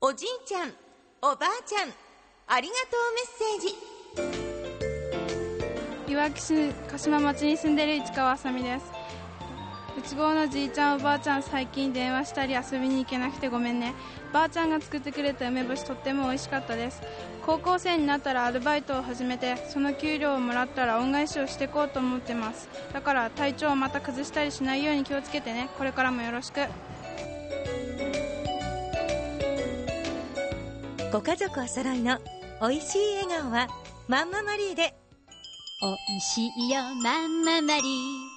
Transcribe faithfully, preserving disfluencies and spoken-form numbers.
おじいちゃん、おばあちゃん、ありがとうメッセージ。 いわき市鹿島町に住んでる市川あさみです。うちごのじいちゃんおばあちゃん、最近電話したり遊びに行けなくてごめんね。ばあちゃんが作ってくれた梅干しとっても美味しかったです。高校生になったらアルバイトを始めて、その給料をもらったら恩返しをしていこうと思ってます。だから体調をまた崩したりしないように気をつけてね。これからもよろしく。 ご家族お揃いのおいしい笑顔はマンママリーで。 おいしいよマンママリー。